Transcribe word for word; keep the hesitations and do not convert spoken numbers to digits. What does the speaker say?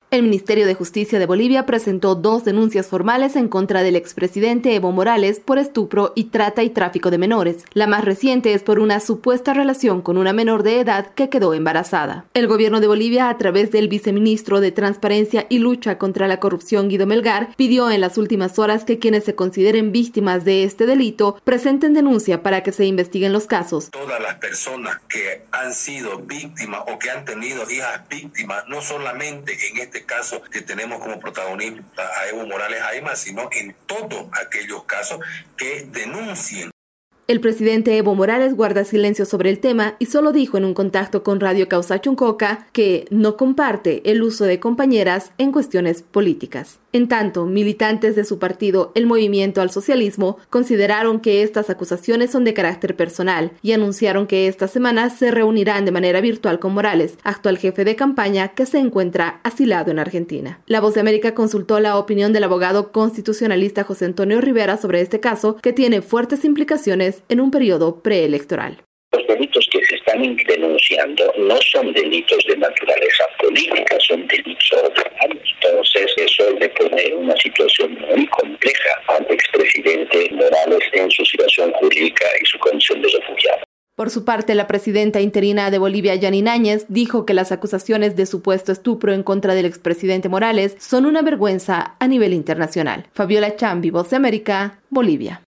El Ministerio de Justicia de Bolivia presentó dos denuncias formales en contra del expresidente Evo Morales por estupro y trata y tráfico de menores. La más reciente es por una supuesta relación con una menor de edad que quedó embarazada. El gobierno de Bolivia, a través del viceministro de Transparencia y Lucha contra la Corrupción, Guido Melgar, pidió en las últimas horas que quienes se consideren víctimas de este delito presenten denuncia para que se investiguen los casos. Todas las personas que han sido víctimas o que han tenido hijas víctimas, no solamente en este caso que tenemos como protagonista a Evo Morales Ayma, sino en todos aquellos casos que denuncien. El presidente Evo Morales guarda silencio sobre el tema y solo dijo en un contacto con Radio Causa Chuncoca que no comparte el uso de compañeras en cuestiones políticas. En tanto, militantes de su partido, el Movimiento al Socialismo, consideraron que estas acusaciones son de carácter personal y anunciaron que esta semana se reunirán de manera virtual con Morales, actual jefe de campaña que se encuentra asilado en Argentina. La Voz de América consultó la opinión del abogado constitucionalista José Antonio Rivera sobre este caso, que tiene fuertes implicaciones en un periodo preelectoral. Los delitos que se están denunciando no son delitos de naturaleza política, son delitos ordinarios. Entonces eso le pone en una situación muy compleja al expresidente Morales en su situación jurídica y su condición de refugiado. Por su parte, la presidenta interina de Bolivia, Yanine Áñez, dijo que las acusaciones de supuesto estupro en contra del expresidente Morales son una vergüenza a nivel internacional. Fabiola Chambi, Voz de América, Bolivia.